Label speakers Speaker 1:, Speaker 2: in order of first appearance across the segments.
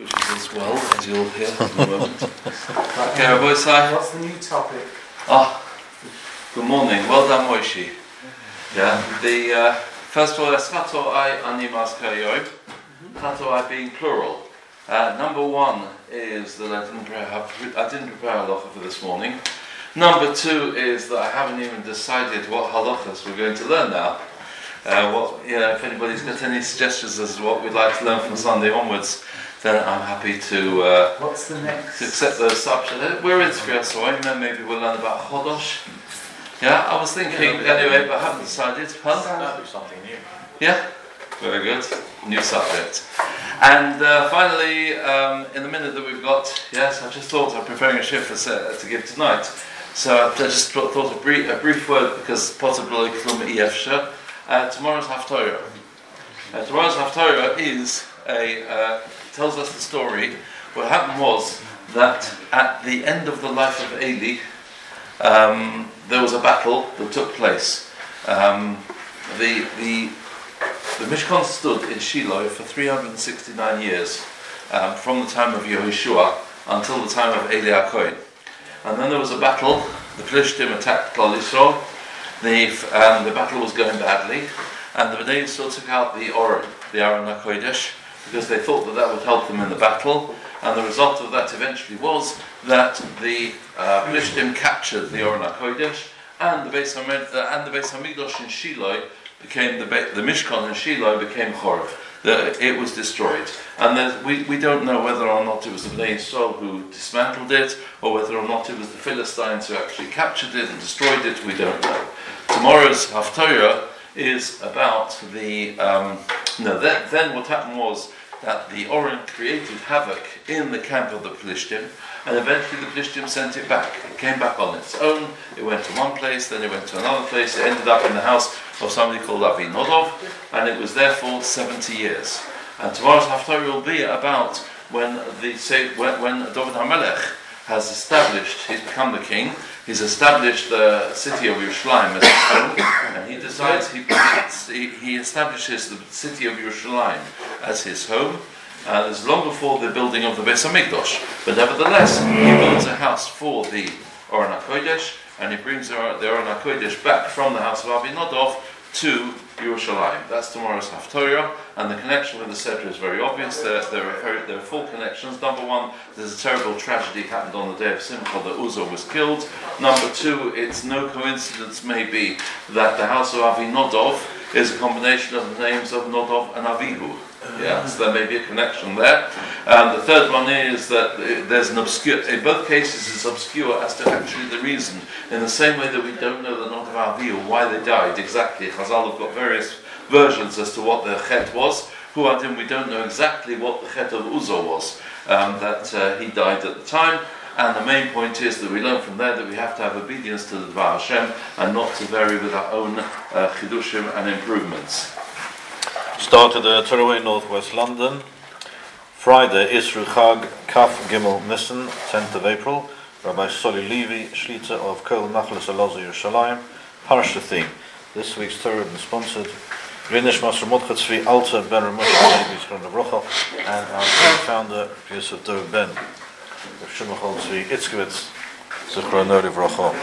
Speaker 1: which is as well, as you'll hear in a moment. Okay, Rabbi Isai.
Speaker 2: What's the new topic?
Speaker 1: Good morning. Well done, Moishi. Yeah. The first of all, Chato I animas kayoy. Chato I being plural. Number one is that I didn't prepare halacha for this morning. Number two is that I haven't even decided what halachas we're going to learn now. If anybody's got any suggestions as to what we'd like to learn from Sunday onwards, then I'm happy to.
Speaker 2: What's the next?
Speaker 1: To accept those subjects. We're in Sfiyas Soim, then maybe we'll learn about Chodosh. Yeah, I was thinking anyway, but I haven't decided.
Speaker 3: That'll be something new.
Speaker 1: Yeah, very good. New subject. And finally, in the minute that we've got, yes, I just thought I'm preparing a shift to give tonight. So I just thought a brief word, because possibly from EFSHA. Tomorrow's Haftorah. Tomorrow's Haftorah is tells us the story. What happened was that at the end of the life of Eli, there was a battle that took place. The Mishkan stood in Shiloh for 369 years, from the time of Yehoshua until the time of Eli HaKohen. And then there was a battle. The Plishtim attacked Klal Yisrael. The battle was going badly, and the Bnei Yisrael took out the Aron HaKodesh, because they thought that would help them in the battle. And the result of that eventually was that the Plishtim captured the Aron HaKodesh, and the Beis Hamikdash in Shiloh became the Mishkan in Shiloh became Chorv. It was destroyed, and we don't know whether or not it was the Bnei Yisrael who dismantled it, or whether or not it was the Philistines who actually captured it and destroyed it. We don't know. Tomorrow's Haftorah is about the. Then what happened was that the Oren created havoc in the camp of the Plishtim, and eventually the Plishtim sent it back. It came back on its own. It went to one place, then it went to another place. It ended up in the house of somebody called Avi Nodov, and it was there for 70 years. And tomorrow's Haftorah will be about when David HaMelech has established, he's become the king, he's established the city of Yerushalayim as his home, and he decides he establishes the city of Yerushalayim as his home. This is long before the building of the Beis Hamikdash, but nevertheless he builds a house for the Aron HaKodesh, and he brings the Aron HaKodesh back from the house of Avi Nodov to Yerushalayim. That's tomorrow's Haftorah, and the connection with the Seder is very obvious. There are full connections. Number one, there's a terrible tragedy happened on the day of Simcha that Uzzah was killed. Number two, it's no coincidence maybe that the house of Avi Nodov is a combination of the names of Nodov and Avihu. Yeah, so there may be a connection there. And the third one is that there's an obscure, in both cases it's obscure as to actually the reason. In the same way that we don't know the Nodov Avihu, why they died exactly. Chazal have got various versions as to what their chet was. We don't know exactly what the chet of Uzzah was, that he died at the time. And the main point is that we learn from there that we have to have obedience to the Dvar Hashem and not to vary with our own chidushim and improvements.
Speaker 3: Started at Torah Northwest London. Friday, Isru Chag, Kaf Gimel Nissen, 10th of April. Rabbi Soli Levi, Shlita of Kol Nachlas Elazar Yerushalayim. Parsha theme. This week's Torah been sponsored. Rinish Master Mordechai Tzvi Alta Ben Ramosh Levi Zchron Lebrocha, and our founder Yosef Dov Ben Shimachol Tzvi Itzkowitz Zchron Lebrocha.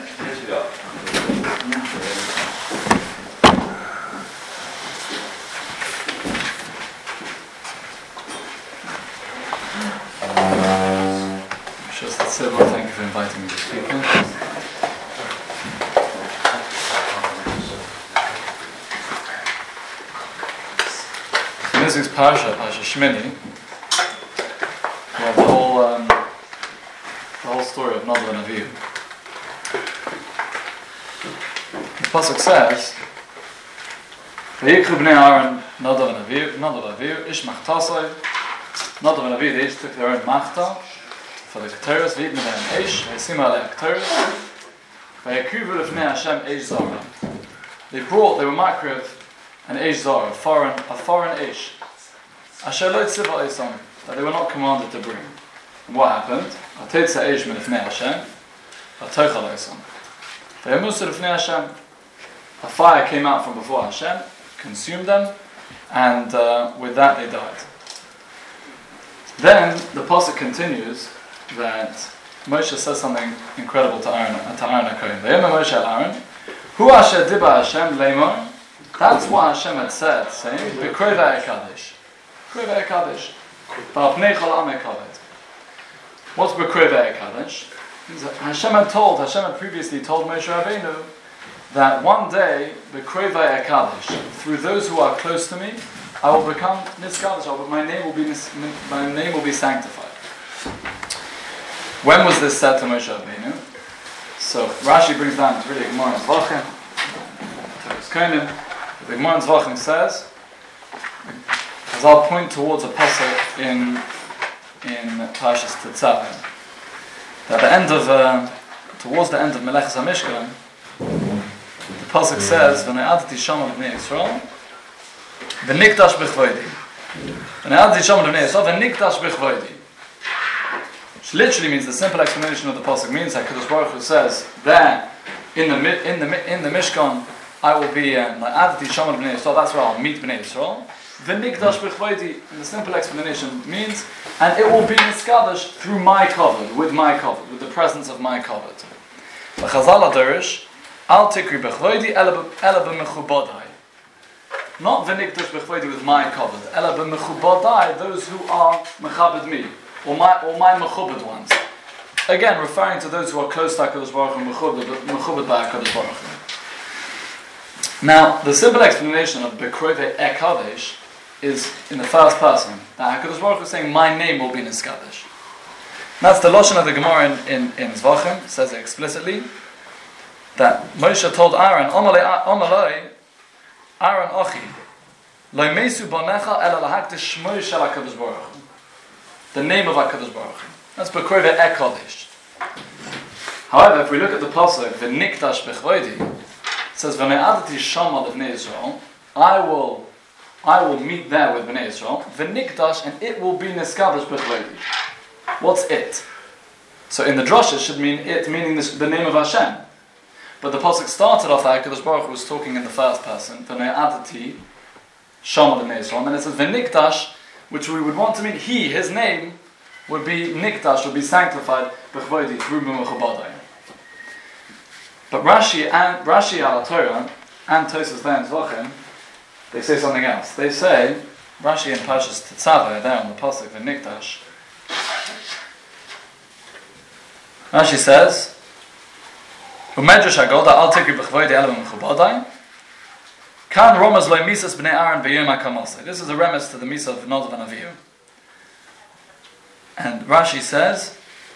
Speaker 4: Well, thank you for inviting me to speak. In this week's Parsha Shmini, we have the whole story of Nodab and Avihu. The pasuk says, "Vayikru bnei Aaron Nodab and Avihu ish machtasai." Nodab and Avihu, they each took their own machta for the Ketores, v'yibnu lehem eish, v'yasima lehem Ketores, v'yakrivu lefnei Hashem eish zara. They were makriv an eish zara, a foreign eish, asher lo tzivah eisam, that they were not commanded to bring. And what happened? Atetza eish min lefnei Hashem, v'tochal eisam. V'yamusu lefnei Hashem, a fire came out from before Hashem, consumed them, and with that they died. Then the pasuk continues that Moshe says something incredible to Aaron HaKohen. V'yom Moshe el Aaron, Hu asher diba Hashem leimor. That's what Hashem had said, saying, B'krova ekadosh. Krova ekadosh. V'apnei chol am ekaved. What's B'krova ekadosh? Hashem had previously told Moshe Rabbeinu that one day, B'krova ekadosh, through those who are close to me, I will become niskadosh, but my name will be sanctified. When was this said to Moshe Rabbeinu? So Rashi brings down, it's really Gemara in Zvachim. The Gemara in Zvachim says, as I'll point towards a pasuk in Parshas Tetzaveh, that towards the end of Melechus HaMishkan, the pasuk says, "V'ne'adti shama b'nei Yisrael, v'nikdash b'chvoidi." V'ne'adti shama b'nei Yisrael, v'nikdash b'chvoidi. Which literally means, the simple explanation of the pasuk means that HaKadosh Baruch Hu says there in the Mishkan, I will be Adati Shaman B'nei Yisrael. That's where I'll meet B'nei Yisrael. V'nikdash b'chvoidi, in the simple explanation means, and it will be niskadosh through my covenant, with the presence of my covenant. V'chazal adarish, al tikri b'chvoidi ela b'mechubadai. Not v'nikdash b'chvoidi with my covenant, ela b'mechubadai, those who are mechabed me. Or my mechubed ones. Again, referring to those who are close to HaKadosh Baruch Hu, mechubed by HaKadosh Baruch Hu. Now, the simple explanation of B'krove Ekadesh is in the first person. That HaKadosh Baruch Hu is saying, my name will be Niskadesh. That's the Lashon of the Gemara in Zvachim, says it explicitly, that Moshe told Aaron, Omalei, Aaron Ochi, Lo mesu bonecha ela lahakdish shmo shel HaKadosh Baruch Hu. The name of HaKadosh Baruch Hu. That's B'krova Ekadosh. However, if we look at the pasuk, V'nikdash b'chvoidi, it says, V'ne'adati shama b'nei Yisrael, I will meet there with b'nei Yisrael, V'nikdash, and it will be niskadosh b'chvoidi. What's it? So in the drasha, it should mean it, meaning the name of Hashem. But the pasuk started off that HaKadosh Baruch Hu was talking in the first person, V'ne'adati shama b'nei Yisrael, and then it says, V'nikdash, which we would want to mean his name would be nikdash, would be sanctified b'chvoidi through b'mechubadai. But Rashi al Torah and Tosfos there in Zvachim, they say something else. They say, Rashi in Parshas Tetzaveh there on the pasuk v'nikdash, Rashi says, "Umedrash Hagoda al tikri b'chvoidi ela b'mechubadai." Kan Romaz lo misas b'nei Aaron b'yom ha'kamasei. This is a remes to the misa of Nadav and Avihu. And Rashi says,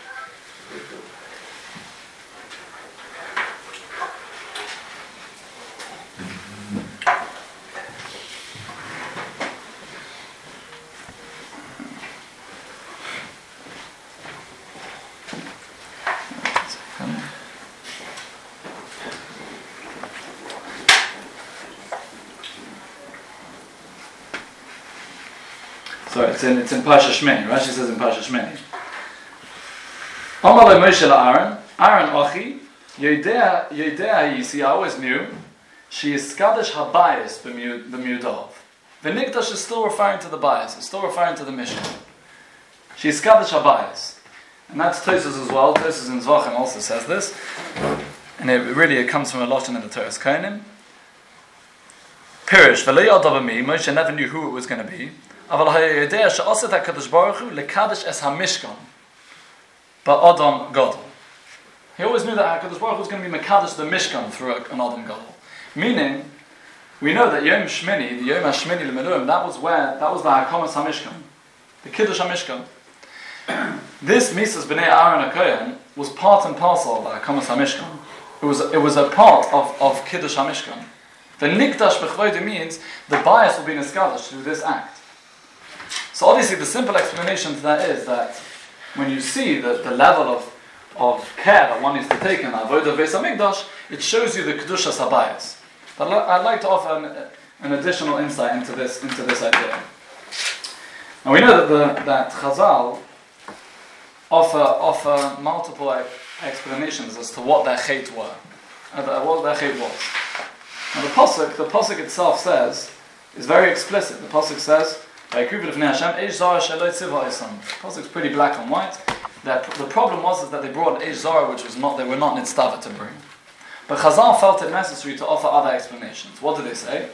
Speaker 4: sorry, it's in Parsha Shmini. Rashi says in Parsha Shmini. Amalei Moshe Aaron Ochi, Yodea Yisi, I always knew, she is Skadesh HaBayis b'miudov. The Nikdash is still referring to the bias, it's still referring to the mission. She is Skadesh HaBayis. And that's Tosfos as well. Tosfos in Zvachim also says this. And it comes from a Lashon in the Torah's Kohanim. Pirish, V'lo yadav mi, Moshe never knew who it was going to be. Aval ha'yodea she'aset HaKadosh Baruch Hu lekadosh es ha'mishkan ba'adam gadol. He always knew that HaKadosh Baruch Hu was going to be mekadosh the Mishkan through an Adam gadol. Meaning, we know that Yom Shmini, the Yom HaShmini l'Meluim, that was the Hakamas HaMishkan, the Kiddush HaMishkan. This Misas B'nei Aaron HaKohen was part and parcel of the Hakamas HaMishkan. It was a part of Kiddush HaMishkan. The Nikdash B'chvoidi means the bias will be niskadosh through this act. So obviously the simple explanation to that is that when you see the level of care that one needs to take in the Avodah Beis HaMikdash, it shows you the Kedushas HaBayis. But I'd like to offer an additional insight into this idea. And we know that Chazal offer multiple explanations as to what their chait were, what their chait was. Now the pasuk itself is very explicit. The pasuk says, Pasuk's pretty black and white. The problem was that they brought an Eish Zara which they were not nitztava to bring. But Chazal felt it necessary to offer other explanations. What do they say?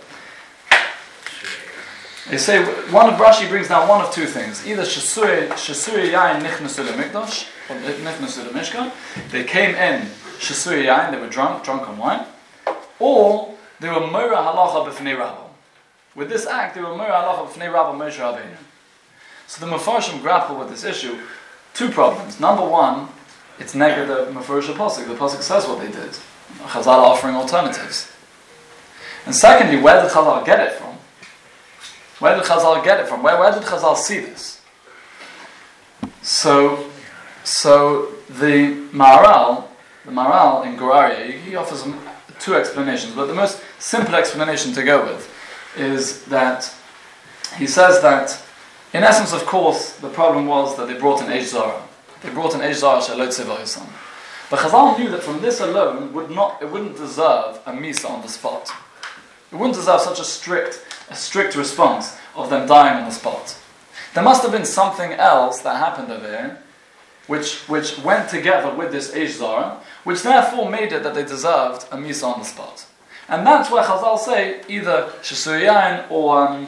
Speaker 4: They say Rashi brings down one of two things: either Shesuri Yain Nichnasu Mikdash or Nichnasu Mishkan. They came in Shesuri Yain, they were drunk on wine, or they were Mora Halacha B'fnei Rabba. With this act, they were Mora Halacha B'fnei Rabba Moshe Rabbeinu. So the Mefarshim grapple with this issue. Two problems. Number one, it's negative the Mefurish Pasuk. The Pasuk says what they did. Chazal offering alternatives. And secondly, where did Chazal get it from? Where did Chazal get it from? Where did Chazal see this? So the Maharal in Goraria, he offers two explanations, but the most simple explanation to go with is that he says that, in essence, of course, the problem was that they brought an Eish Zara. They brought an Eish Zara Shalot Tzivah. But Chazal knew that from this alone it wouldn't deserve a Misa on the spot. It wouldn't deserve such a strict response of them dying on the spot. There must have been something else that happened over here, which went together with this Eish Zara, which therefore made it that they deserved a Misa on the spot. And that's where Chazal say either Shesur Yain or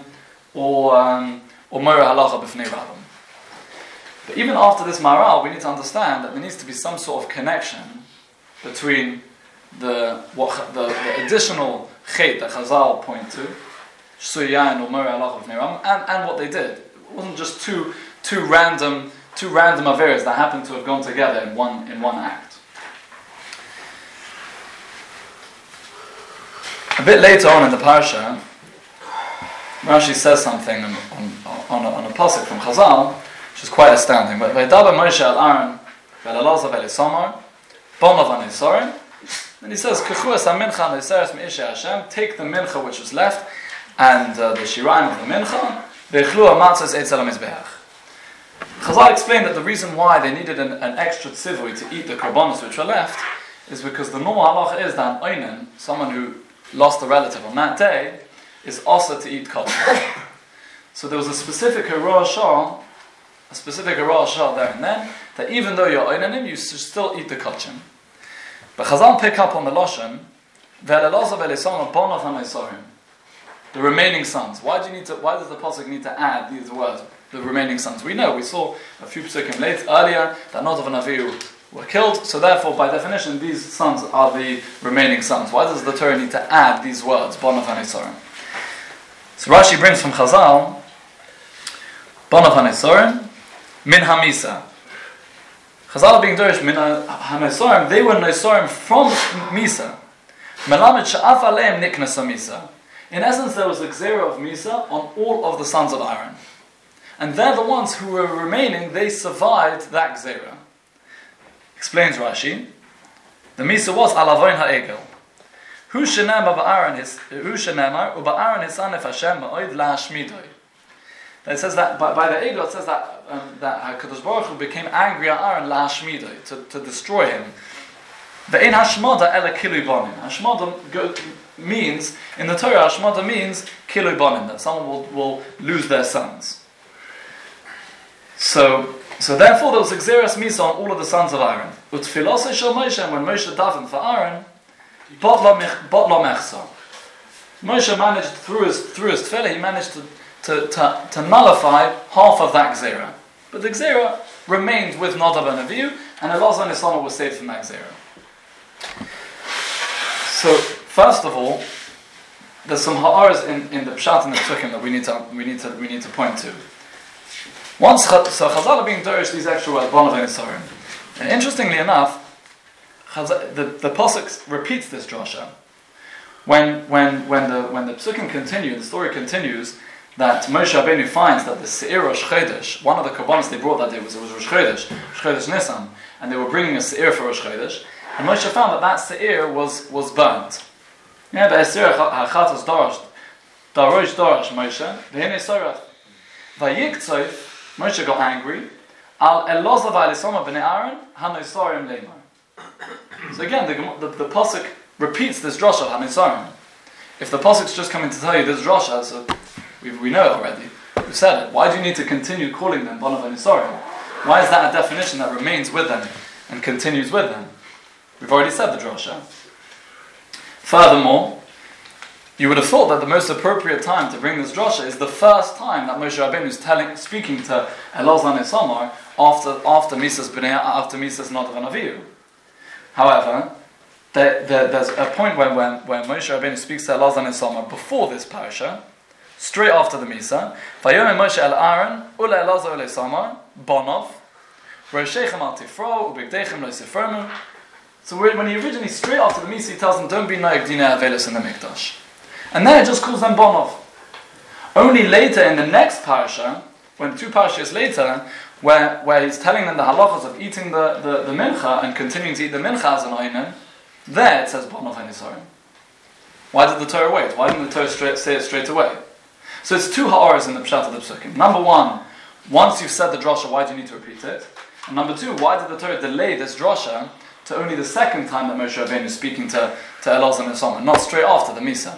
Speaker 4: Mora Halacha B'fnei Rabba. But even after this Maharal, we need to understand that there needs to be some sort of connection between the additional chait that Chazal point to, Shesur Yain or Mora Halacha B'fnei Rabba, and what they did. It wasn't just two random averas that happened to have gone together in one act. A bit later on in the parasha, Rashi says something on a pasuk from Chazal, which is quite astounding. But Vaydaber Moshe al Aaron ve'Elazar ve'Isamar bonav ha'Nisorim, and he says, "Kechu es ha'mincha ha'Niseres me'ishe Hashem." Take the mincha which was left and the shiraim of the mincha. Ve'echlu ha'matzos eitzel ha'mizbeach. Chazal explained that the reason why they needed an extra tzivui to eat the korbanos which were left is because the normal halacha is that an oinen, someone who lost a relative on that day, is also to eat kosher. So there was a specific Hara Shah there and then, that even though you're oinanim, you should still eat the kosher. But Chazal pick up on the Lashon, Ve'Elazar ve'Elisama bonav ha'Nisorim, the remaining sons. Why does the pasuk need to add these words, the remaining sons? We saw a few psukim earlier that Nadav and Avihu were killed, so therefore, by definition, these sons are the remaining sons. Why does the Torah need to add these words, bonav ha'Nisorim? So Rashi brings from Chazal, bonav ha'Nisorim, min ha'Misa. Chazal are being dorish min ha'Nisorim, they were Nisorim from Misa. Melamed she'af aleim niknas ha'Misa. In essence, there was a gzera of Misa on all of the sons of Aaron. And they're the ones who were remaining, they survived that gzera. Explains Rashi, the Misa was alavoin ha'egel. Hu shenemar ba'Aaron hisanef Hashem ma'od la'ashmidoi. It says that by the egel, it says that HaKadosh Baruch Hu became angry at Aaron la'ashmidoi, to destroy him. Ve'ein hashmada ela kilui bonim. Hashmada means, in the Torah, hashmada means kilui bonim, that someone will lose their sons. So therefore there was a Xeras Misa on all of the sons of Aaron. Utfilosei shel Moshe, when Moshe davened for Aaron, bot lo mechsa. Moshe managed through his tefillah, he managed to nullify half of that Xera. But the Xera remained with Nadav and Avihu, and Elazar and Isamar was saved from that Xera. So first of all, there's some ha'aras in the pshat and the psukim that we need to point to. So Chazal are being dorish these extra words, bonav ha'Nisorim. And interestingly enough, the pasuk repeats this drasha. When the psukim continue, the story continues that Moshe Rabbeinu finds that the seir Rosh Chodesh, one of the korbanos they brought that day was Rosh Chodesh Nisan, and they were bringing a seir for Rosh Chodesh, and Moshe found that seir was burnt. Yeah, the seir hachatos darosh Moshe v'hinei sorach vayiktzov. Moshe got angry. Al Elazar v'Elisama b'nei Aaron ha'Nisorim leimar. So again, the pasuk repeats this drasha of ha'Nisorim. If the pasuk's just coming to tell you this drasha, so we know it already. who said it. Why do you need to continue calling them Bonav Anisorim? Why is that a definition that remains with them and continues with them? We've already said the drasha. Furthermore, you would have thought that the most appropriate time to bring this drasha is the first time that Moshe Rabbeinu is speaking to Elazar and Isamar after Misas B'nai, after Misas Nadav and Avihu. However, there's a point when Moshe Rabbeinu speaks to Elazar and Isamar before this parasha, straight after the Misa. Vayomer Moshe el Aaron ule Elazar ule Isamar Bonov Roshechem al Tifro ubigdeichem lo Sifronu. So when he originally, straight after the Misa, he tells them, don't be Noeg Dinei Avelos in the Mikdash. And then it just calls them Bonov. Only later in the next parasha, when 2 parashas later, where he's telling them the halachas of eating the mincha and continuing to eat the mincha as an oinen, there it says Bonov and Nisorim. Why did the Torah wait? Why didn't the Torah say it straight away? So it's 2 ha'oras in the pshat of the psukim. Number 1, once you've said the drasha, why do you need to repeat it? And number 2, why did the Torah delay this drasha to only the second time that Moshe Rabbeinu is speaking to Elazar and Isamar, not straight after the Misa?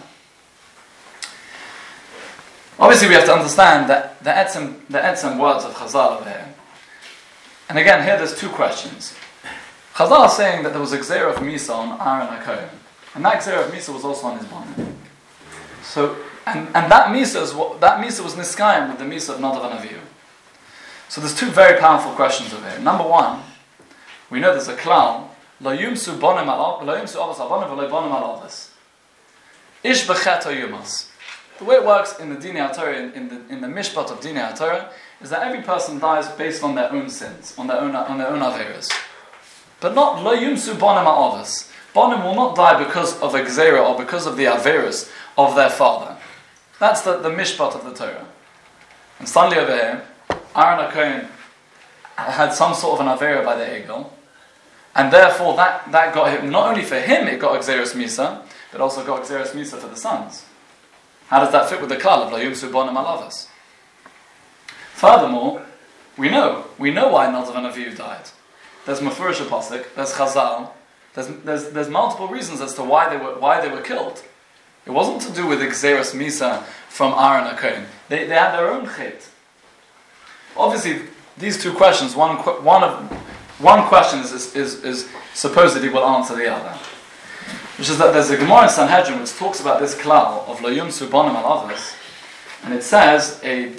Speaker 4: Obviously, we have to understand that the etzem words of Chazal over here. And again, here there's 2 questions. Chazal are saying that there was a gzera of Misa on Aaron HaKohen, and that gzera of Misa was also on his bond. So, and that Misa was niskayim with the Misa of Nadav and Avihu. So there's 2 very powerful questions over here. Number 1, we know there's a klal, lo yumsu bonim al avos avonim v'lo bonim al avos. Ish b'chet yumas. The way it works in the Dinei HaTorah, in the Mishpat of Dinei HaTorah, is that every person dies based on their own sins, on their own averas. But not lo yumsu bonim al avos. Bonim will not die because of a gzera or because of the averas of their father. That's the Mishpat of the Torah. And suddenly over here, Aaron HaKohen had some sort of an avera by the Egel, and therefore that got him, not only for him it got Xeris Misa, but also got Xeris Misa for the sons. How does that fit with the klal of Lo Yumsu Bonim Alavas? Furthermore, we know why Nadav and Avihu died. There's Mefurish Pasuk, there's Chazal, there's multiple reasons as to why they were killed. It wasn't to do with Xeris Misa from Aaron HaKohen. They had their own chet. Obviously, these 2 questions, one question is supposedly will answer the other, which is that there's a Gemara in Sanhedrin which talks about this klal of Lo Yumsu Bonim al Avos, and it says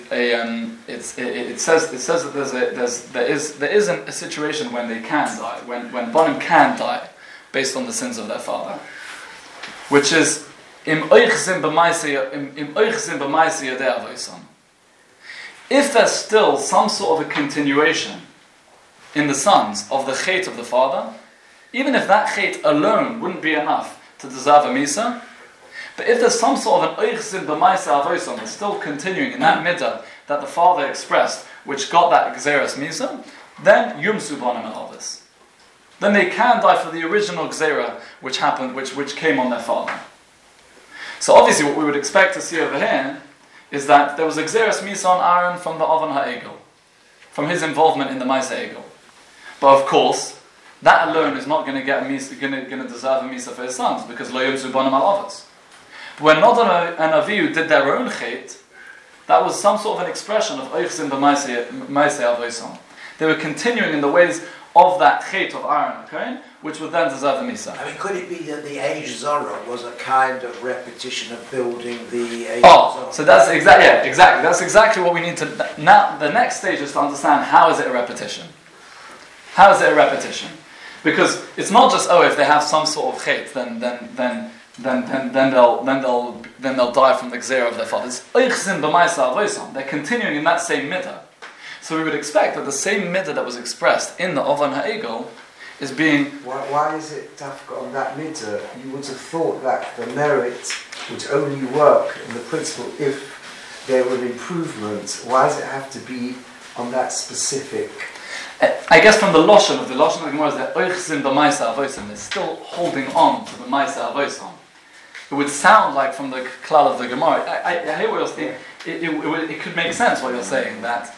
Speaker 4: that there is a situation when they can die, when Bonim can die based on the sins of their father, which is im oichzim b'maisei yadei avoisam. If there's still some sort of a continuation in the sons of the chet of the father, even if that chet alone wouldn't be enough to deserve a misa, but if there's some sort of an oichzim b'maisei avoisam that's still continuing in that midah that the father expressed, which got that gzeras misa, then yumsu bonim al avos. Then they can die for the original gzera which happened, which came on their father. So obviously what we would expect to see over here is that there was a Xeris Misa on Aaron from the Oven HaEgel, from his involvement in the Maisa Egel. But of course, that alone is not going to get a Misa, going to deserve a Misa for his sons, because Lo Yumsu Bonim al Avos. But when Nadav and Avihu did their own chet, that was some sort of an expression of Oichzim b'Maisei Avoisam. They were continuing in the ways of that chet of Aaron, okay, which would then deserve a Misa.
Speaker 2: I mean, could it be that the Age Zorah was a kind of repetition of building the Age
Speaker 4: Zorah? So that's exactly. That's exactly what we need to. Now, the next stage is to understand how is it a repetition. How is it a repetition? Because it's not just if they have some sort of chet, then they'll die from the gzera of their fathers. They're continuing in that same midah. So we would expect that the same midah that was expressed in the Ovan HaEgel is being...
Speaker 2: Why is it dafka on that midah? You would have thought that the merit would only work in the principle if there were an improvement. Why does it have to be on that specific...
Speaker 4: I guess from the Lashon of the Gemara is that Oichzim b'Maisa Avosim, they're still holding on to the Maisa Avosim. It would sound like from the klal of the Gemara, I hear what you're saying, it could make sense what you're saying, that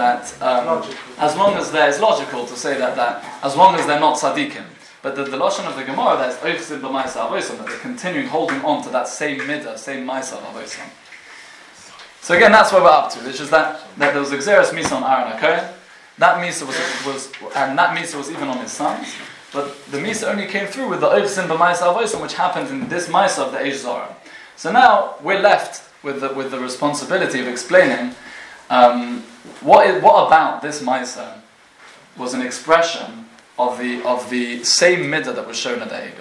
Speaker 4: as long as it's logical to say that as long as they're not tzaddikim, but the Lashon of the Gemara, that's Oichzim b'Maisa Avosim, that they're continuing holding on to that same midah, same Maisa Avosim. So again, that's what we're up to, which is that there was a Xeris Misa on Aaron HaKohen. That Misa was even on his sons, but the Misa only came through with the Oivsin b'Maisa Avosim, which happened in this Misa of the Eish Zara. So now we're left with the responsibility of explaining what about this Misa was an expression of the same midah that was shown at the Egel.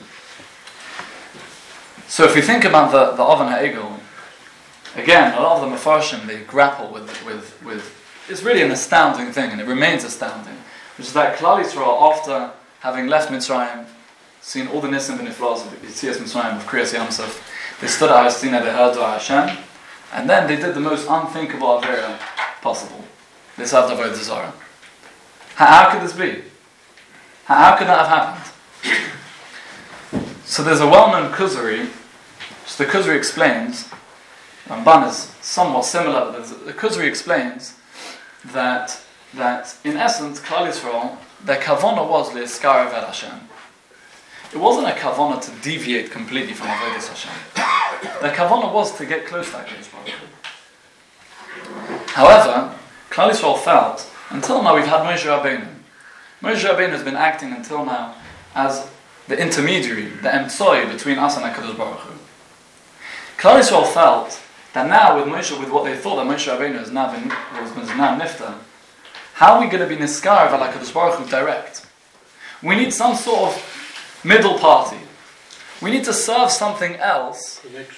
Speaker 4: So if we think about the Oven HaEgel, again, a lot of the Mefarshim, they grapple with it's really an astounding thing, and it remains astounding, which is that Klal Yisrael, after having left Mitzrayim, seen all the Nisim v'Niflos of Yitzias Mitzrayim, of Kriyas Yamsuf, they stood at Har Sinai, they heard Dvar Hashem, and then they did the most unthinkable Avera possible. They served Avodah Zarah. How could this be? How could that have happened? So there's a well-known Kuzari, which the Kuzari explains, Ramban is somewhat similar, but the Kuzari explains that in essence, Klal Yisrael, their kavana was le'eskarav el Hashem. It wasn't a kavana to deviate completely from Avodas Hashem. Their kavana was to get close to HaKadosh Baruch Hu. However, Klal Yisrael felt, until now we've had Moshe Rabbeinu. Moshe Rabbeinu has been acting until now as the intermediary, the emtsoi between us and HaKadosh Baruch Hu. Klal Yisrael felt that now with Moshe, with what they thought that Moshe Rabbeinu was now nifta, how are we going to be niskar of HaKadosh Baruch Hu direct? We need some sort of middle party. We need to serve something else,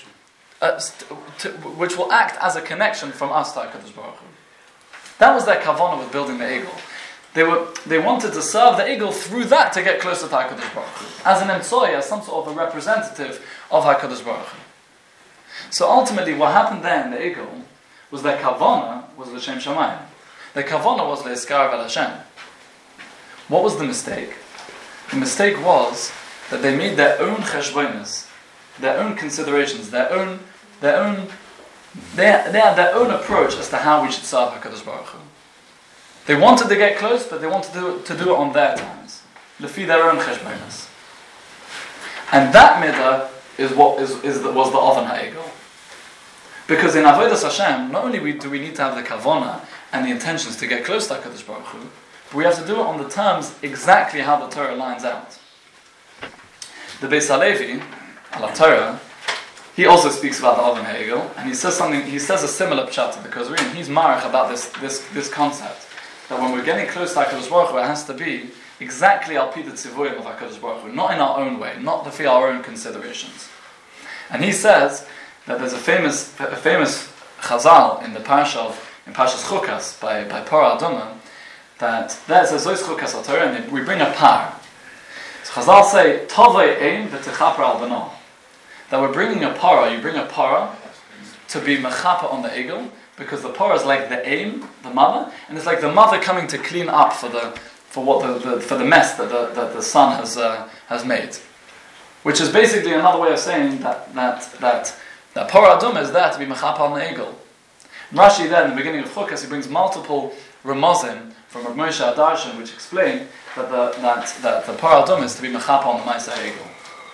Speaker 4: which will act as a connection from us to HaKadosh Baruch Hu. That was their kavanah with building the Egel. They wanted to serve the Egel through that to get closer to HaKadosh Baruch Hu, as an emtsoi, as some sort of a representative of HaKadosh Baruch Hu. So ultimately, what happened there in the Egel was their kavanah was l'shem shamayim. Their kavanah was le'eskarav el Hashem. What was the mistake? The mistake was that they made their own cheshbonos, their own considerations, they had their own approach as to how we should serve HaKadosh Baruch Hu. They wanted to get close, but they wanted to do it on their terms, lefi their own cheshbonos. And that midah was the Oven HaEgel. Because in Avodas Hashem, not only do we need to have the kavanah and the intentions to get close to HaKadosh Baruch Hu, but we have to do it on the terms exactly how the Torah lines out. The Beis HaLevi, al Torah, he also speaks about the Oven HaEgel, and he says a similar pshat to the Kuzari, and he's marach about this concept, that when we're getting close to HaKadosh Baruch Hu, it has to be exactly al pi the tzivoyim of HaKadosh Baruch Hu, not in our own way, not to our own considerations. And he says that there's a famous chazal in Parshas Chukas by Parah Aduma, that there's a Zois Chukas al Torah, and we bring a par. So chazal say, Tovei ein v'techaper al bano. That we're bringing a para, you bring a para to be mechaper on the egel, because the para is like the aim, the mother, and it's like the mother coming to clean up for the mess that the son has made. Which is basically another way of saying that Parah Aduma is there to be mechaper on the egel. Rashi there in the beginning of Chukas, he brings multiple ramazim from Rav Moshe Adarshan, which explain that the Parah Aduma is to be mechaper on the Maisa egel.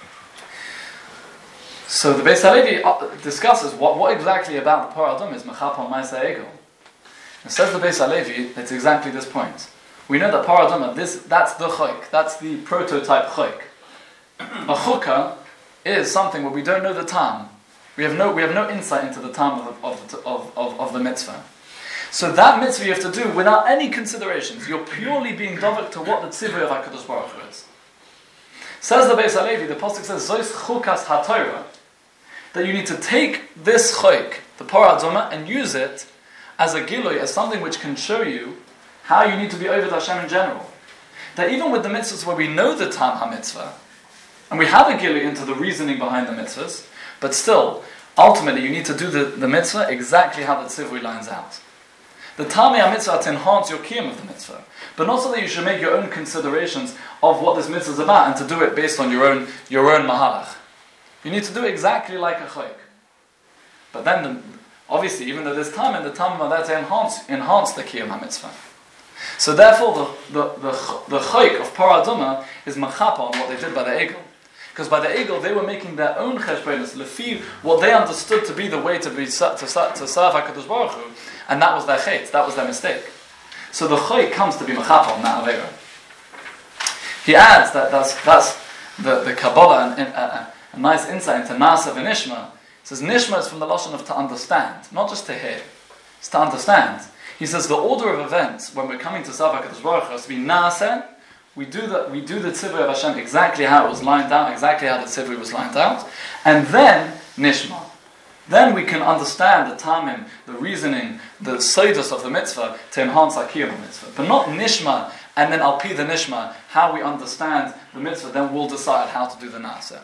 Speaker 4: So the Beis HaLevi discusses what exactly about the Parah Aduma is mechaper on Maisa egel. And says the Beis HaLevi, it's exactly this point. We know that Parah Aduma, that's the chok, that's the prototype chok. A chukah is something where we don't know the time. We have no insight into the time of the mitzvah. So that mitzvah you have to do without any considerations. You're purely being dovek to what the tzivui of HaKadosh Baruch Hu is. Says the Beis HaLevi, the pasuk says, Zois chukas haTorah, that you need to take this chok, the Parah Aduma, and use it as a gilui, as something which can show you how you need to be over Hashem in general. That even with the mitzvahs where we know the tam ha-mitzvah, and we have a gilui into the reasoning behind the mitzvahs, but still, ultimately you need to do the mitzvah exactly how the tzivui lines out. The tamei ha-mitzvah to enhance your kiyum of the mitzvah, but not so that you should make your own considerations of what this mitzvah is about and to do it based on your own mahalach. You need to do it exactly like a chayk. But then, obviously, even though there's time, and the time are there to enhance the kiyum ha-mitzvah. So therefore, the chayk of Parah Aduma is machapa on what they did by the egel. Because by the Egel, they were making their own cheshbonos, lefi, what they understood to be the way to serve HaKadosh Baruch Hu, and that was their chet, that was their mistake. So the choy comes to be mechapah on that avera. He adds that that's the Kabbalah, a nice insight into Nasa v'Nishma. He says Nishma is from the lashon of to understand, not just to hear. It's to understand. He says the order of events when we're coming to serve HaKadosh Baruch Hu has to be Nasa. We do the tzivui of Hashem exactly how it was lined out, exactly how the tzivui was lined out, and then Nishma. Then we can understand the tamim, the reasoning, the soidus of the mitzvah to enhance our kiyum mitzvah. But not Nishma, and then al pi the Nishma, how we understand the mitzvah, then we'll decide how to do the nasa.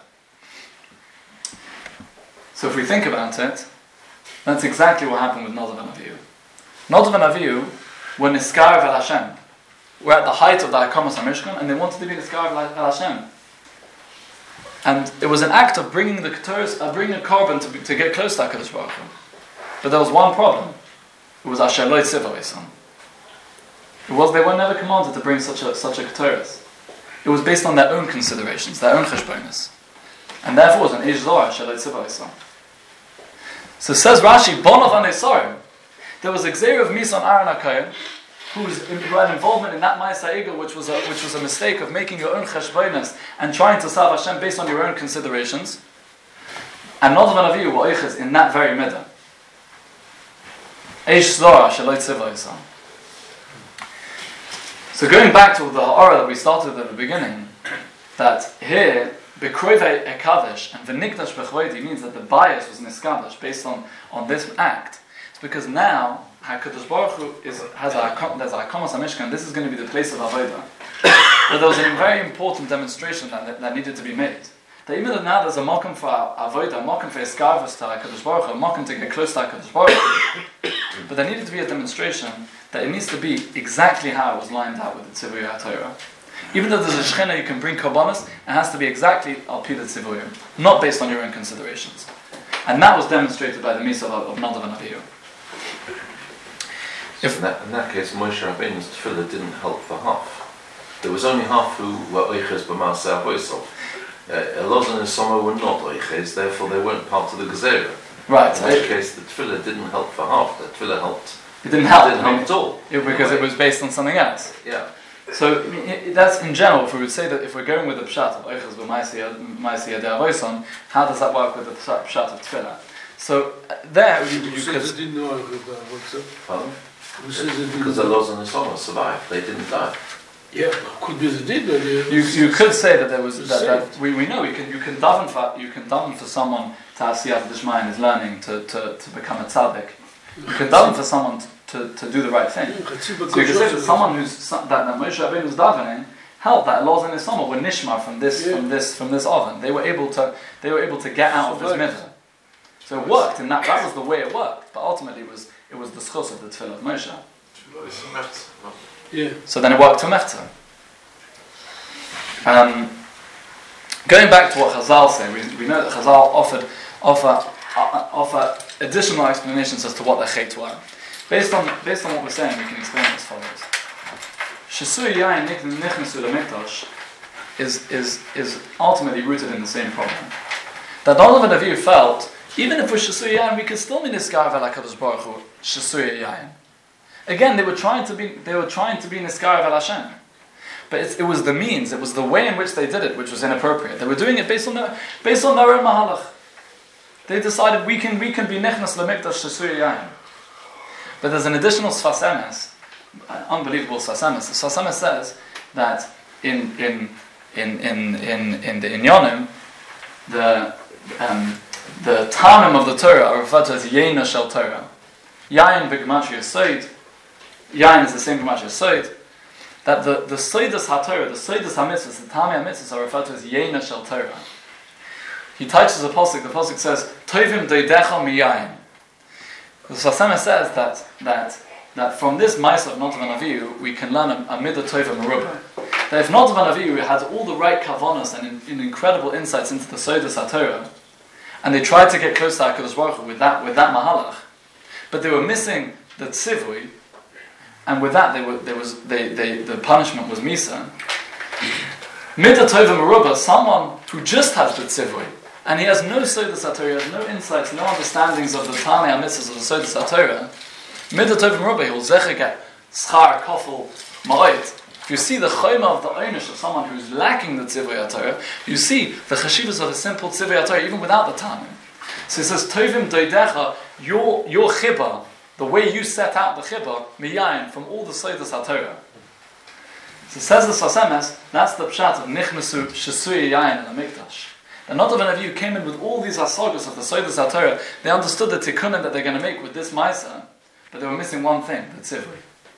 Speaker 4: So if we think about it, that's exactly what happened with Nadav and Avihu. Nadav and Avihu were niskar vel Hashem. We're at the height of the Hakamas HaMishkan, and they wanted to be niskar vel Hashem. And it was an act of bringing the Keturos, bringing a korban to get close to HaKadosh Baruch Hu. But there was one problem. It was Asher lo tzivah Eson. They were never commanded to bring such a Keturos. It was based on their own considerations, their own cheshbonos. And therefore it was an Eish Zohar, Asher lo tzivah Eson. So says Rashi, Bonov Anesorim. There was a Gzeir of Misa on Aaron HaKohen, who had involvement in that Ma'aseh Egel, which was a mistake of making your own cheshbonos and trying to serve Hashem based on your own considerations. And Nadav and Avihu were oiches in that very midah. Eish Zohar Shaloi Tzivah Yisam. So going back to the ha'ara that we started at the beginning, that here B'kroivei Ekadesh and V'nikdash B'chvoidi means that the bias was niskadash based on this act. It's because now HaKadosh Baruch Hu there's a Hakamas HaMishkan. This is going to be the place of Avodah. But there was a very important demonstration that needed to be made. That even though now there's a mokum for Avodah, a mokum for Eskarvus to HaKadosh Baruch Hu, a mokum to get close to HaKadosh Baruch Hu, but there needed to be a demonstration that it needs to be exactly how it was lined out with the Tzivui HaTorah. Even though there's a Shechina you can bring Korbanos, it has to be exactly al pi the Tzivuyim, not based on your own considerations. And that was demonstrated by the Misa of Nadav and Avihu.
Speaker 1: In that case, Moshe Rabbeinu's tefillah didn't help for half. There was only half who were oiches b'maaseh avoisov. Elazar and Soma were not oiches, therefore they weren't part of the gezerah.
Speaker 4: Right.
Speaker 1: In which case, the tefillah didn't help for half. The tefillah helped.
Speaker 4: It didn't help.
Speaker 1: It didn't help at all.
Speaker 4: Because it was based on something else.
Speaker 1: Yeah.
Speaker 4: So that's in general. If we would say that if we're going with the pshat of oiches b'maaseh avoisov, how does that work with the pshat of tefillah? So there you could.
Speaker 1: Pardon? Because Elazar and Soma survived, they didn't die.
Speaker 5: Yeah, could be they did, but
Speaker 4: you could say that there was that we know you can daven for someone to have siyat d'shmayim is learning to become a tzaddik. You can daven for someone to do the right thing. So you can say that someone that Moshe Rabbeinu was davening helped that Elazar and Soma were nishma from this oven. They were able to get out of this mitzvah. So it worked, and that was the way it worked. But ultimately, it was the schos of the tefillah of Moshe.
Speaker 5: yeah.
Speaker 4: So then it worked to mechta. Going back to what Chazal say, we know that Chazal offer additional explanations as to what the chait were. Based on what we're saying, we can explain it as follows. Shesui yayin nichnesu lemikdash is ultimately rooted in the same problem. That Nadav and Avihu felt, even if we're Shesui yayin, we could still be niskar vel HaKadosh Baruch Hu Shesui yayin. Again, they were trying to be niskar vel Hashem, but it was the means, it was the way in which they did it, which was inappropriate. They were doing it based on their own mahalach. They decided we can be nichnas lemikdash Shesui yayin. But there's an additional Sfas Emes, unbelievable Sfas Emes. The Sfas Emes says that in the Inyanim, the Tamim of the Torah are referred to as Yeina Shel Torah. Yayin b'gematria Soid. Yayin is the same gematria Soid. That the Soidas HaTorah, the Soidas HaMitzvahs, the Tamim HaMitzvahs are referred to as Yeina Shel Torah. He touches a pasuk. The pasuk says, "Tovim doidecha miyayin." The Sfas Emes says that from this Ma'aseh of Nadav and Avihu we can learn a midah tova merubah. That if Nadav and Avihu had all the right kavanas and incredible insights into the Sodas HaTorah, and they tried to get close to HaKadosh Baruch Hu with that mahalach, but they were missing the tzivui, and with that the punishment was misa. Midah Tova Merubah, someone who just has the tzivui, and he has no Sodas HaTorah, he has no insights, no understandings of the Tanei HaMitzvahs of the Sodas HaTorah, Midah Tova Merubah, he will zecher get schar, kofel, ma'ot. If you see the chayma of the oynish of someone who's lacking the tzivui HaTorah, you see the chashivas of a simple tzivui HaTorah, even without the Tanei. So he says, Tovim doidecha, your chibah, the way you set out the chibah, miyayin, from all the Sodas HaTorah. So says the Sasemes, that's the pshat of nichnasu shesui yayin in the mikdash. The Nadav and Avihu came in with all these asagas of the Sodas HaTorah. They understood the tikkunim that they're going to make with this Maisa, but they were missing one thing, the tzivui.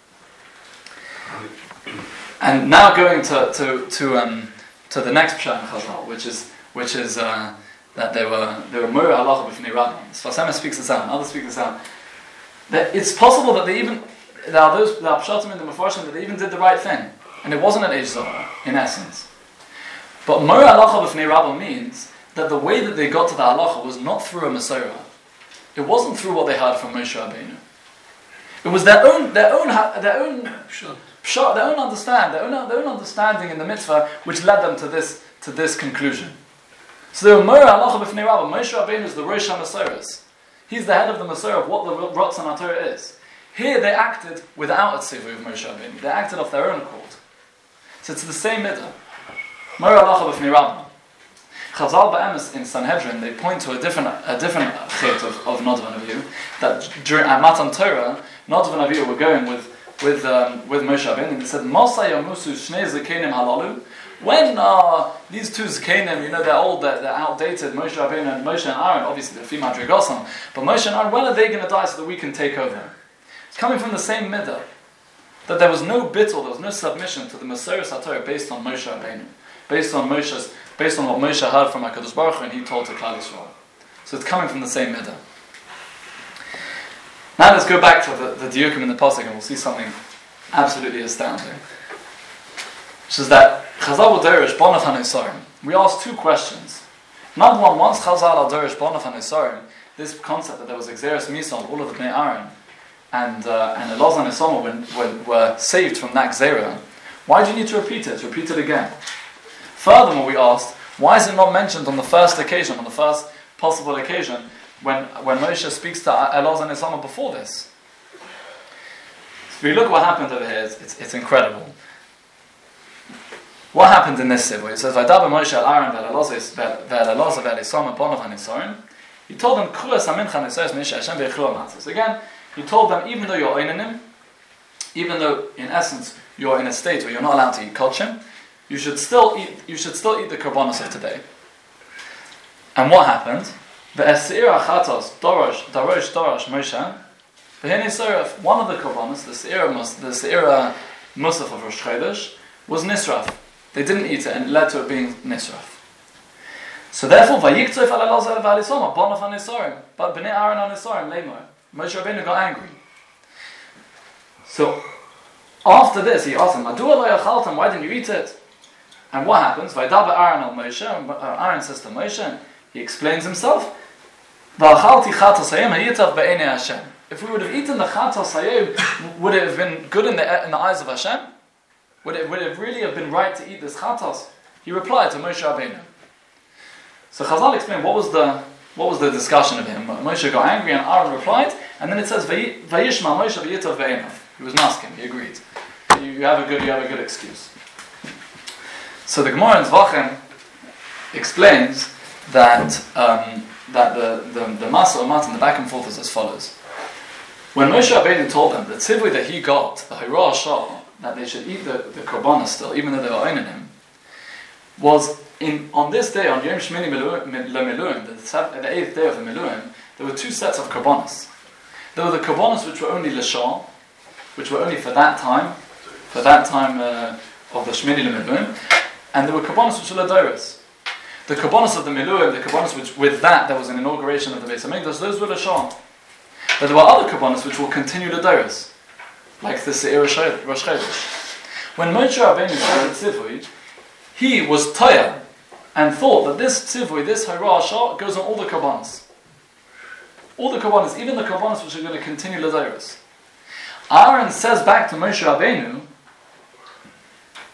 Speaker 4: And now going to the next pshat in Chazal, which is that they were more halacha b'fnei Rabbim. Sasemes speaks this out, others speak this out. That it's possible that there are pshatim in the Mefarshim that they even did the right thing. And it wasn't an Eish Zohar, in essence. But Mor Halacha B'fnei Rabbah means that the way that they got to the Halacha was not through a Masorah. It wasn't through what they heard from Moshe Rabbeinu. It was their own understanding in the mitzvah which led them to this conclusion. So they were Mor Halacha B'fnei Rabbah. Moshe Rabbeinu is the Rosh HaMasoros. He's the head of the Masorah of what the Ratzon HaTorah is. Here they acted without a tzivui of Moshe Rabbeinu. They acted off their own accord. So it's the same midah. Mor Halacha B'fnei Rabbah. Chazal Ba'emes in Sanhedrin, they point to a different chet of Nadav and Avihu, that during at Matan Torah, Nadav and Avihu were going with Moshe Rabbeinu, and they said, Mosai Yamusu Shnei Zakenim Halalu. When these two Zakenim, they're old, they're outdated, Moshe Rabbeinu and Moshe and Aaron, obviously they're female Drigosam, but Moshe and Aaron, when are they going to die so that we can take over? It's coming from the same midah. That there was no bittul, there was no submission to the Masoros HaTorah based on Moshe Rabbeinu, based on what Moshe heard from HaKadosh Baruch Hu and he told to Klal Yisrael. So it's coming from the same midah. Now let's go back to the diukim in the pasuk and we'll see something absolutely astounding. Which is that Chazal will derish Bonav HaNesarim. We asked two questions. Number one, once Chazal al derish Bonav HaNesarim, this concept that there was Exeris Misa on all of the Bnei Aaron, and Elazar and Isamah were saved from that Gzera, why do you need to repeat it? Repeat it again. Furthermore, we asked, why is it not mentioned on the first occasion, on the first possible occasion, when Moshe speaks to Elazar and Isamah before this? If we look at what happened over here, it's incredible. What happened in this sivui? It says, Vaydaber Moshe al Aaron ve'Elazar ve'Isamah bonav HaNesarim. He told them, Kuras hamincha nesaris Moshe Hashem ve'echlu ha'matzos. Again, he told them, even though you're oinanim, even though in essence you're in a state where you're not allowed to eat kodshim, you should still eat the korbanos of today. And what happened? Ve'esir achatos darosh Moshe. One of the korbanos, the seira musaf of Rosh Chodesh, was nisraf. They didn't eat it, and it led to it being nisraf. So therefore, vayiktzov al Elazar v'Isama bonav hanesarim, but bnei Aaron hanesarim leimor. Moshe Rabbeinu got angry. So after this, he asked him, "Madua lo yachaltam? Why didn't you eat it?" And what happens? Vaydaber Aaron al Moshe. Aaron says to Moshe, and he explains himself. V'achalti chatos hayim hayitav be'enei Hashem. If we would have eaten the chatos hayim, would it have been good in the eyes of Hashem? Would it really have been right to eat this chatos? He replied to Moshe Rabbeinu. So Chazal explained what was the discussion of him. Moshe got angry and Aaron replied, and then it says Vayishma Moshe v'yitav ve'enav. He was masking. He agreed. You have a good excuse. So the Gemara in Zvachim explains that the Masa Umat and the back and forth is as follows. When Moshe Rabbeinu told them the tzivui that he got, the Hirah Shah, that they should eat the korbanos still, even though they were owning him, was on this day, on Yom Shmini LeMiluim, the 8th day of the Miluim, there were two sets of korbanos. There were the korbanos which were only l'shah, which were only for that time of the Shmini LeMiluim, and there were korbanos which were l'doros. The korbanos of the Miluim, the korbanos which with that there was an inauguration of the Beis HaMikdash, those were l'shah. But there were other korbanos which will continue l'doros, like the Seir Rosh Chodesh. When Moshe Rabbeinu said the tzivui, he was toya and thought that this tzivui, this Hirah Shah, goes on all the korbanos. All the korbanos, even the korbanos which are going to continue l'doros. Aaron says back to Moshe Rabbeinu,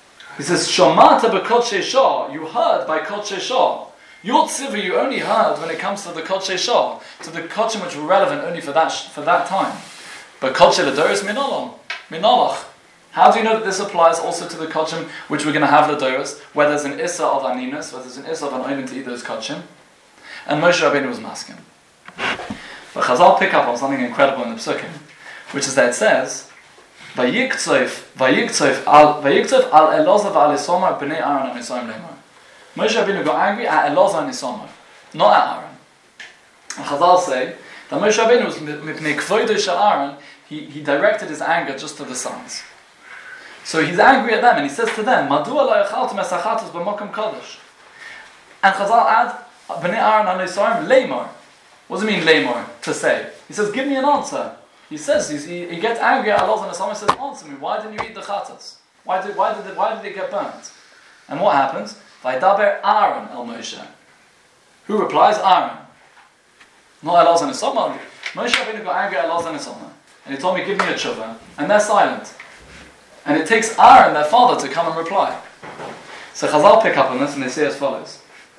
Speaker 4: He says, Shomata b'Kodshe Shah, you heard by Kodshe Shah. Your tzivah you only heard when it comes to the Kodshe Shah, to the Kodshim which were relevant only for that time. But Kodshe L'Doros Minolach. How do you know that this applies also to the Kodshim which we're going to have L'Doros, where there's an Issa of Aninus, where there's an Issa of an Oinen to eat those Kodshim? And Moshe Rabbeinu was masking. But Chazal pick up on something incredible in the Psukim, which is that it says, Vayiktzov al Elazar v'al Isomar b'nei Aaron and Nisoim leimar. Moshe Rabbeinu got angry at Elazar and Isomar, not at Aaron. And Chazal say that Moshe Rabbeinu was mipnei kvodo shel Aaron. He directed his anger just to the sons. So he's angry at them, and he says to them, Madua lo yachaltem esachatos b'mokum kodesh. And Chazal add b'nei Aaron and Nisoim leimar. What does it mean leimar? To say. He says, give me an answer. He says he gets angry at Allah and someone says, answer me. Why didn't you eat the chatas? Why did it get burnt? And what happens? Vaydaber Aaron el Moshe. Who replies? Aaron. Not Elazar and Isomar. Moshe Rabbeinu got angry at Elazar and Isomar, and he told me, give me a tshuva, and they're silent. And it takes Aaron, their father, to come and reply. So Chazal pick up on this and they say as follows.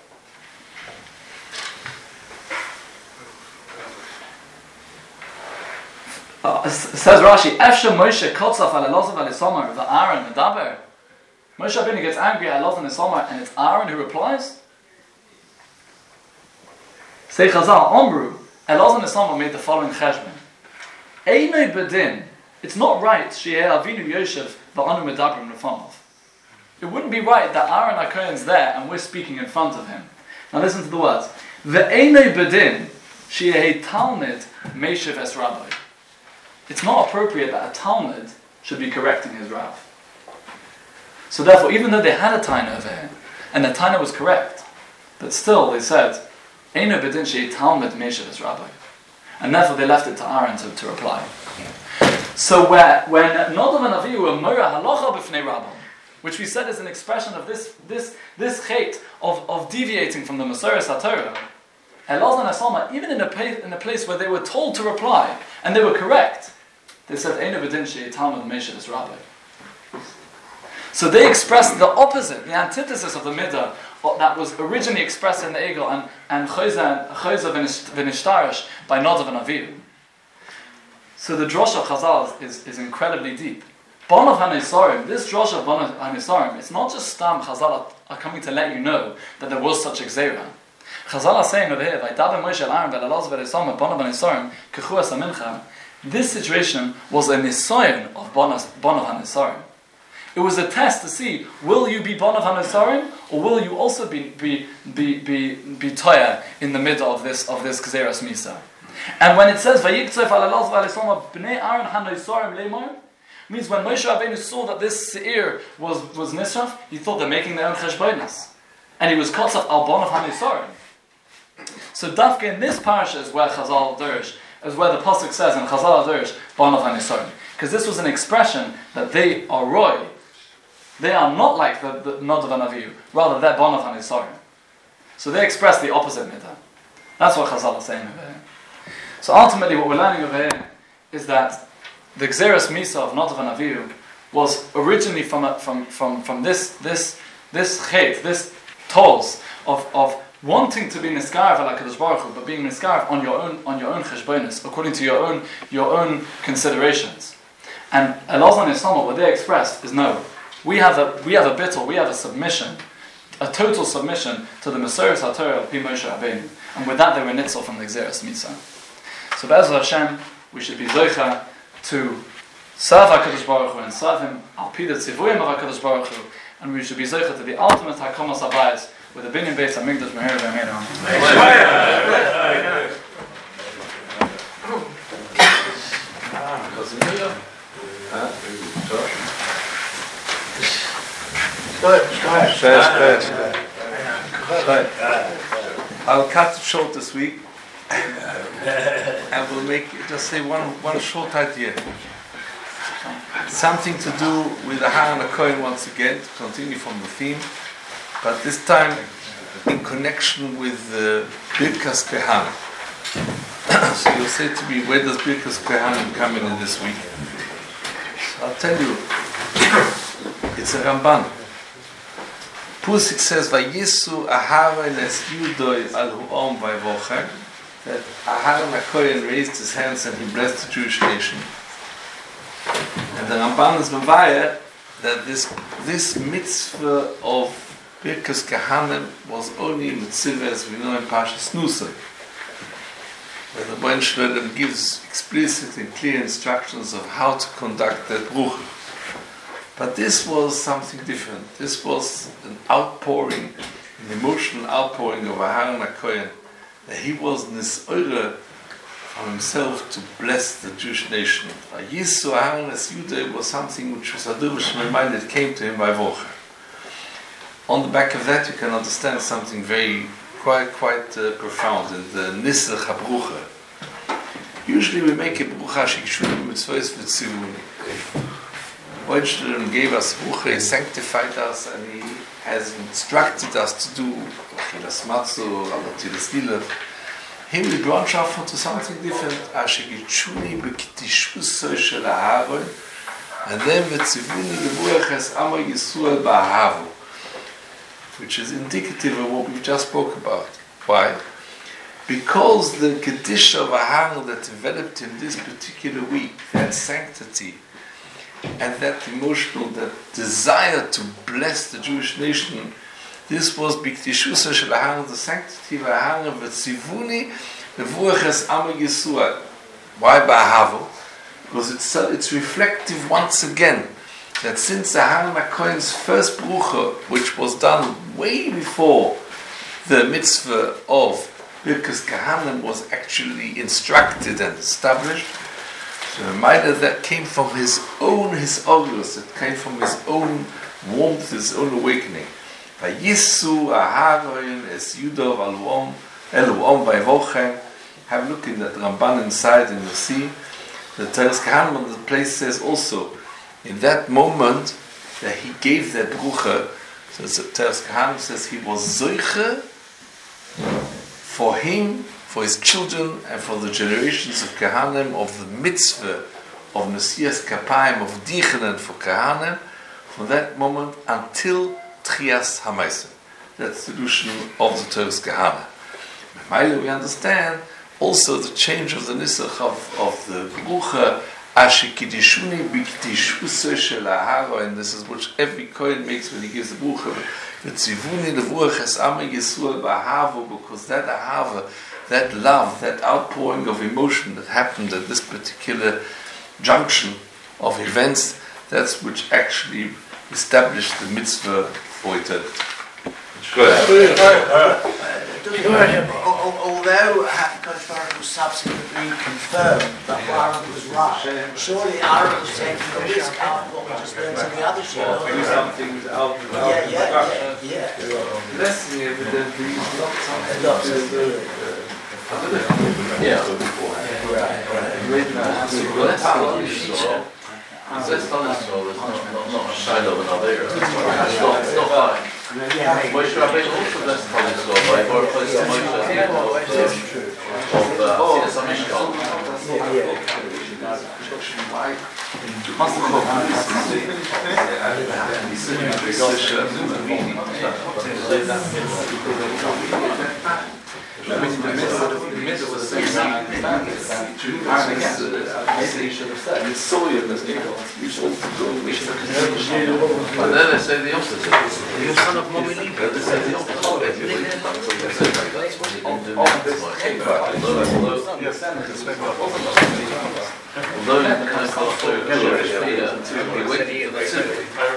Speaker 4: Says Rashi, Efsha Moshe kotzaf al Elazar v'al Isomar v'Aaron medaber. Moshe Rabbeinu gets angry at Elazar and Isomar, and it's Aaron who replies. Say Chazal, Omru, Elazar and Isomar made the following cheshbon. Einay bedin. It's not right. She'eh avinu Yoshev v'anu medabrim lefanov. It wouldn't be right that Aaron HaKohen's there and we're speaking in front of him. Now listen to the words. Ve'einay bedin she'eh talmid meishev es rabbi. It's not appropriate that a Talmud should be correcting his Rav. So therefore, even though they had a Taina over here, and the Taina was correct, but still they said, Eino bedin she'eh Talmud meishev es rabbi. And therefore they left it to Aaron to reply. So when Nadav and Avihu were Mora halacha b'fnei Rabbah, which we said is an expression of this hate of deviating from the Masoras HaTorah, Elazar and Isomar, even in a place where they were told to reply, and they were correct, they said, Eino bedin she'eh Talmud meishev es rabbi. So they expressed the opposite, the antithesis of the Midah that was originally expressed in the Egel and Choza v'nishtarish by Nadav and Avihu. So the drosh of Chazal is incredibly deep. Bonav HaNisorim, this drosh of Bonav HaNisorim, it's not just Stam Chazal are coming to let you know that there was such a Gzeira. Chazal are saying over here, Vaydaber Moshe el Aaron v'Elazar v'Isomar Bonav HaNisorim kechuas hamincha. This situation was a nisoyon of Bonav HaNisorim. It was a test to see, will you be Bonav HaNisorim, or will you also be toya in the middle of this Gzeras Misa? And when it says Vayiktzov al Elazar v'Isomar b'nei Aaron HaNisorim leimar, means when Moshe Rabbeinu saw that this seir was nisraf, he thought they're making their own cheshbonos, and he was kotzaf al Bonav HaNisorim. So Dafka in this parasha is where Chazal Derish, is where the pasuk says in Chazal Derish Bonav HaNisorim, because this was an expression that they are roy. They are not like the Nadav and Avihu, rather they're Bonav HaNisorim. So they express the opposite midah. That's what Chazal is saying over here. So ultimately what we're learning over here is that the Gzeras Misa of Nadav and Avihu was originally from this chait, this tolls of wanting to be niskarav ala Kadosh Baruch Hu, but being niskarav on your own cheshbonos, according to your own considerations. And Elazar and Isomar, what they expressed is no. We have a bittul, we have a submission, a total submission to the Masoras HaTorah of Pi Moshe Rabbeinu, and with that they were nitzol from the Gzeras Misa. So Be'ezras Hashem, we should be zoicha to serve HaKadosh Baruch Hu and serve Him al pi the tzivuyim of HaKadosh Baruch Hu, and we should be zoicha to the ultimate Hakomas Habayis with the binyan beis HaMikdash Meher V'Ameinu.
Speaker 1: I'll cut it short this week, and we'll just say one short idea. Something to do with the Aaron HaKohen once again, to continue from the theme, but this time in connection with Birkas Kohanim. So you'll say to me, where does Birkas Kohanim come in this week? So I'll tell you, it's a Ramban. Pusik says, Vayisu Aharon es Yudoi al Hu'om Vayvochem, that Aharon HaKohen raised his hands and he blessed the Jewish nation. And the Ramban is Mavaya that this mitzvah of Birkas Kahanim was only mitzvah as we know in Parshas Nusa, where the Bohen Shlodem gives explicit and clear instructions of how to conduct that bruch. But this was something different. This was an outpouring, an emotional outpouring of Aharon HaKohen, that he was nisoire from himself to bless the Jewish nation. Vayisu Aharon es Yudei was something which was aduvish mind that came to him by Vocher. On the back of that, you can understand something very quite profound in the Nisr HaBrucha. Usually we make a brucha shikshuni mitzvahs v'tzivuni. Bohen Shlodem gave us brucha, he sanctified us, and he has instructed us to do achilas matzah, alatilas lila. Here we branch off into something different. Ashikshuni b'kitishusay shel Aharon, and then v'tzivuni levuachas Amo Yisrael b'ahavu, which is indicative of what we just spoke about. Why? Because the Kedusha of Aharon that developed in this particular week, that sanctity, and that emotional, that desire to bless the Jewish nation, this was B'Kedusha shel Aharon, the sanctity of Aharon, v'tzivuni levuachas Amo Yisrael. Why b'ahavu? Because it's reflective once again that since Aharon HaKohen's first brucha, which was done way before the mitzvah of Birkas Kahanim was actually instructed and established, so a reminder that came from his orgus, it came from his own warmth, his own awakening. Vayisu Aharon es Yudov al Hu'om Vayvochem. Have a look in that Ramban inside and you'll see the Teres Kahanim on the place says also, in that moment that he gave that brucha, so the Teres Kahanim says he was zoiche for him, for his children, and for the generations of Kahanim, of the mitzvah of Nesias Kapayim, of Dichenen for Kahanim, from that moment until Tchias HaMaaseh. That's the solution of the Teres Kahanim. We understand also the change of the Nisach of the brucha, Ashikidishuni b'kidishusay shel Aharon, and this is what every Kohen makes when he gives the brucha. V'tzivuni levuachas Amo Yisrael b'ahavu, because that ahava, that love, that outpouring of emotion that happened at this particular junction of events, that's which actually established the mitzvah for eternity.
Speaker 6: Although Kodesh Baruch was subsequently confirmed that Aaron was right, surely Aaron was taking the risk out of what we just learned in the other shiur.
Speaker 1: Do something without
Speaker 6: Yeah.
Speaker 1: Blessing evidently is not something
Speaker 3: That's not Shiloh and Avera. It's not fine. Moshe Rabbeinu also blessed Chol by birthplace of Moshe of Tzilas HaMishkan.
Speaker 1: The middle was the same
Speaker 3: But then they say the opposite. You're son of Mommy Liga. They say the opposite. Although in the kind of Jewish fear, he waited for the city.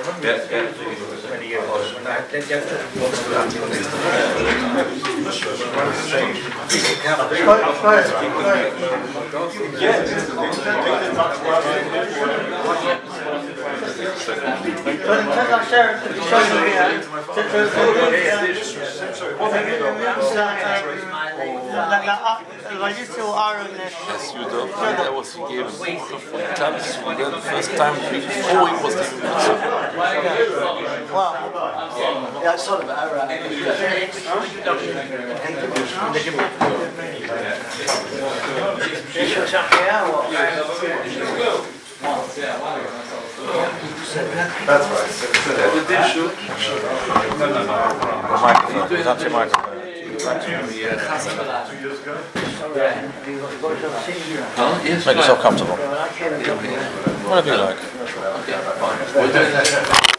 Speaker 1: That was he gave the first time before he was given
Speaker 6: Wow. Yeah, sort of.
Speaker 2: That's right.
Speaker 3: The microphone. That's your microphone.
Speaker 1: Yes,
Speaker 3: Make yourself comfortable.
Speaker 1: Yeah.
Speaker 3: Whatever you like.
Speaker 1: Okay, fine. We're doing that.